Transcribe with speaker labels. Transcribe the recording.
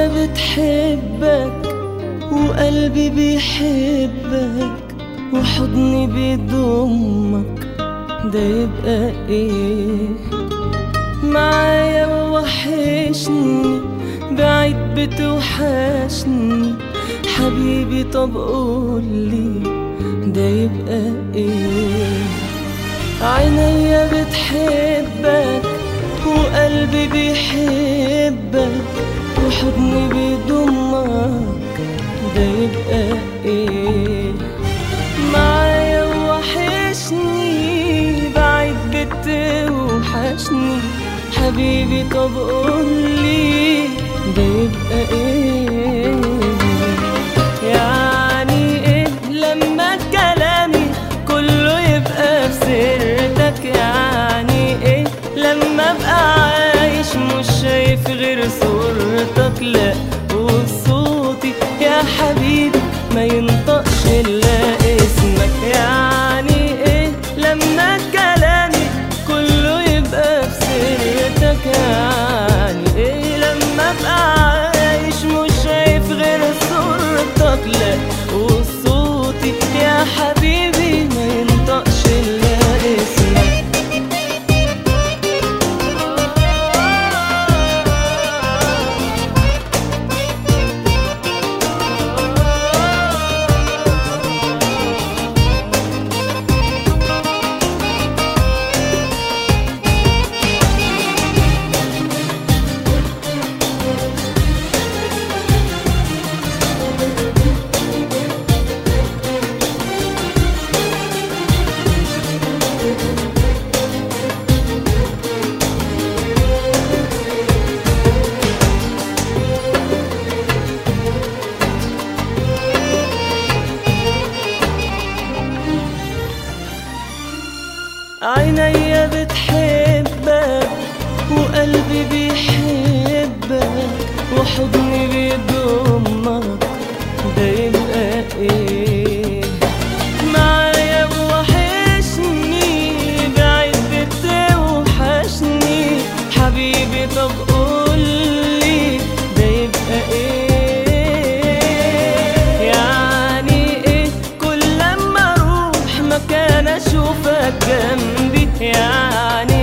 Speaker 1: بتحبك وقلبي بيحبك وحضني بيضمك، ده يبقى ايه؟ معايا ووحشني، بعيد بتوحشني حبيبي، طب قولي ده يبقى ايه؟ عينيا بتحبك وقلبي بيحبك وحضني بيضمك، ده يبقى ايه؟ معايا ووحشني، بعيد بتوحشني حبيبي، طب قولي ده يبقى ايه؟ يعني ايه لما كلامي كله يبقى في سيرتك؟ يعني ايه لما ابقى عايش مش شايف غير صورتك؟ لا وصوتي يا حبيبي ما ينطقش الا اسمك. يعني ايه لما كلامي كله يبقى في سيرتك؟ يعني ايه لما ابقى عايش مش شايف غير صورتك؟ لا وصوتي يا حبيبي ما ينطقش الا اسمك. عينيا بتحبك وقلبي بيحبك وحضني بيضمك، ده يبقى ايه؟ معايا ووحشني، بعيد بتوحشني حبيبي، طب قولي ده يبقى ايه؟ يعني ايه كل لما اروح مكان اشوفك جنبي؟ يعني